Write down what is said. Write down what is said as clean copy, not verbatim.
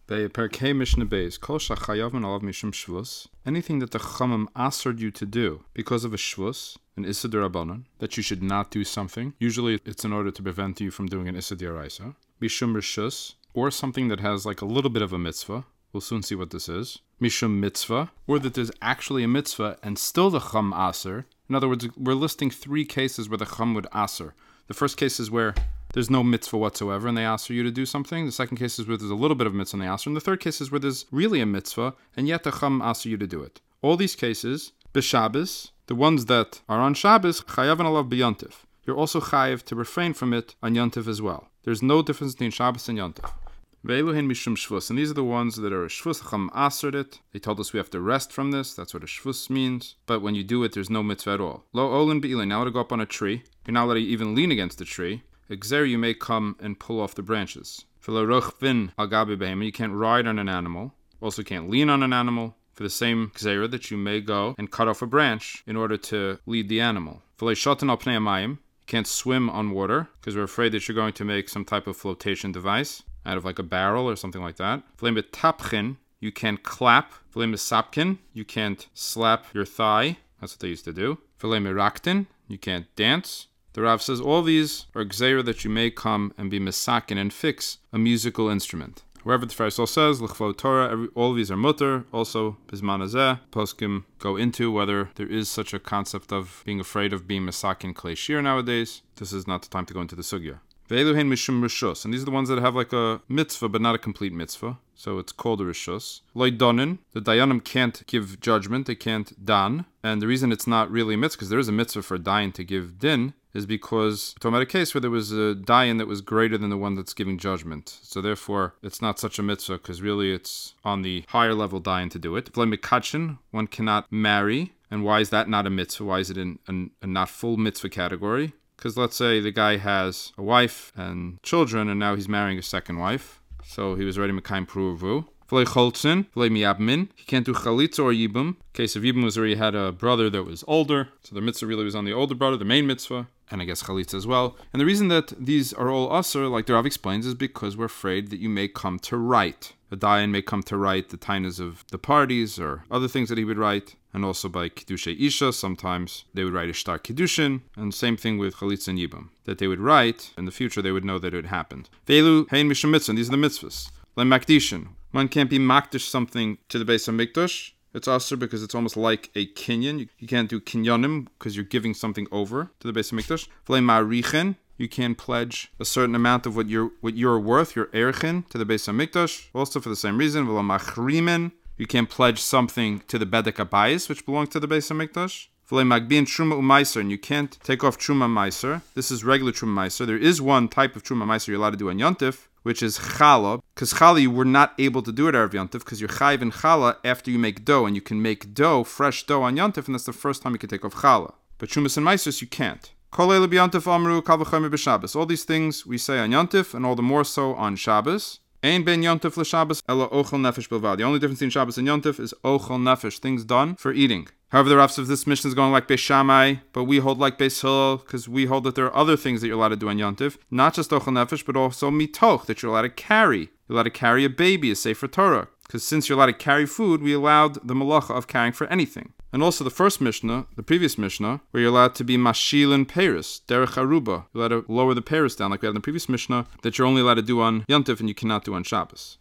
Perkei Mishnah Beis, Kol Shachayavin Alav Mishum Shvus. Anything that the Chachamim asked you to do because of a Shvus, an Issa D'Rabbanan, that you should not do something. Usually it's in order to prevent you from doing an Issa D'Oraisa. Mishum Rishus, or something that has like a little bit of a mitzvah. We'll soon see what this is. Mishum Mitzvah, or that there's actually a mitzvah and still the Chacham aser. In other words, we're listing 3 cases where the Chacham would aser. The first case is where there's no mitzvah whatsoever and they ask you to do something. The second case is where there's a little bit of mitzvah and they ask you. And the third case is where there's really a mitzvah and yet the Chacham asks you to do it. All these cases, b'Shabbos, the ones that are on Shabbos, chayav and alav b'Yontif. You're also chayav to refrain from it on Yontif as well. There's no difference between Shabbos and Yontif. Ve'eluhin mishum shvus, and these are the ones that are a shvus. Chacham asered it. They told us we have to rest from this. That's what a shvus means. But when you do it, there's no mitzvah at all. Lo olin be'ilin. Now to go up on a tree. You're not allowed to even lean against the tree. Exer, you may come and pull off the branches. V'lo rochvin al gabi behema. You can't ride on an animal. Also can't lean on an animal. For the same gzera that you may go and cut off a branch in order to lead the animal. V'lo shoten al pnei hamayim. You can't swim on water because we're afraid that you're going to make some type of flotation device out of like a barrel or something like that. V'leim betapchin, you can't clap. V'leim besapkin, you can't slap your thigh. That's what they used to do. V'leim meraktin, you can't dance. The Rav says all these are gzeira that you may come and be misakin and fix a musical instrument. However, the Pharisee says, l'chvod Torah, all of these are mutter. Also, bisman hazeh, poskim go into whether there is such a concept of being afraid of being misakin klei shir nowadays. This is not the time to go into the sugya. Ve'eluhen mishum rishus, and these are the ones that have like a mitzvah but not a complete mitzvah, so it's called a rishus. Lo donin, the dayanim can't give judgment, they can't dan, and the reason it's not really a mitzvah, because there is a mitzvah for a dayan to give din, is because we're talking about a case where there was a dayan that was greater than the one that's giving judgment. So therefore, it's not such a mitzvah, because really it's on the higher level dayan to do it. V'lo mikachin, one cannot marry, and why is that not a mitzvah? Why is it in a not full mitzvah category? Because let's say the guy has a wife and children, and now he's marrying a second wife. So he was already Mekayim Pruvu. V'lei choltzin, v'lei miyabmin. He can't do chalitza or yibum. Case of yibum was where he had a brother that was older. So the mitzvah really was on the older brother, the main mitzvah. And I guess chalitza as well. And the reason that these are all usher, like the Rav explains, is because we're afraid that you may come to write. A dayan may come to write the tainas of the parties or other things that he would write. And also by Kiddushay Isha, sometimes they would write a Shtar Kiddushin. And same thing with Chalitza and Yibam. That they would write, in the future they would know that it happened. Ve'elu hein mishum mitzvah, these are the mitzvahs. Like makdishin. One can't be makdish something to the Beis HaMikdash. It's usher because it's almost like a kinyan. You can't do kinyanim because you're giving something over to the Beis HaMikdash. V'lei ma'arichen. You can pledge a certain amount of what you're worth, your erchin, to the Beis HaMikdash. Also for the same reason. V'lo machrimen. You can't pledge something to the Bedek Abayis, which belongs to the Beis HaMikdash. V'lei magbin truma u'maiser, and you can't take off truma maiser. This is regular truma maiser. There is one type of truma maiser you're allowed to do on Yontif, which is challah. Because challah, you were not able to do it Erev Yontif, because you're chayiv in challah after you make dough, and you can make dough, fresh dough on Yontif, and that's the first time you can take off challah. But trumas and maisers, you can't. Kol eila b'Yontif amru kal v'chomer b'Shabbos. All these things we say on Yontif, and all the more so on Shabbos. Ein ben Yontif l'Shabbos ela ochel nefesh bilvad. The only difference between Shabbos and Yontif is ochel nefesh, things done for eating. However, the Rav of this mission is going like Beis Shammai, but we hold like Beis Hillel because we hold that there are other things that you're allowed to do on Yontif, not just ochel nefesh, but also mitoch, that you're allowed to carry. You're allowed to carry a baby, a sefer Torah, because since you're allowed to carry food, we allowed the malacha of carrying for anything. And also the first Mishnah, the previous Mishnah, where you're allowed to be mashilin peris, derech aruba. You're allowed to lower the peris down like we had in the previous Mishnah, that you're only allowed to do on Yontif and you cannot do on Shabbos.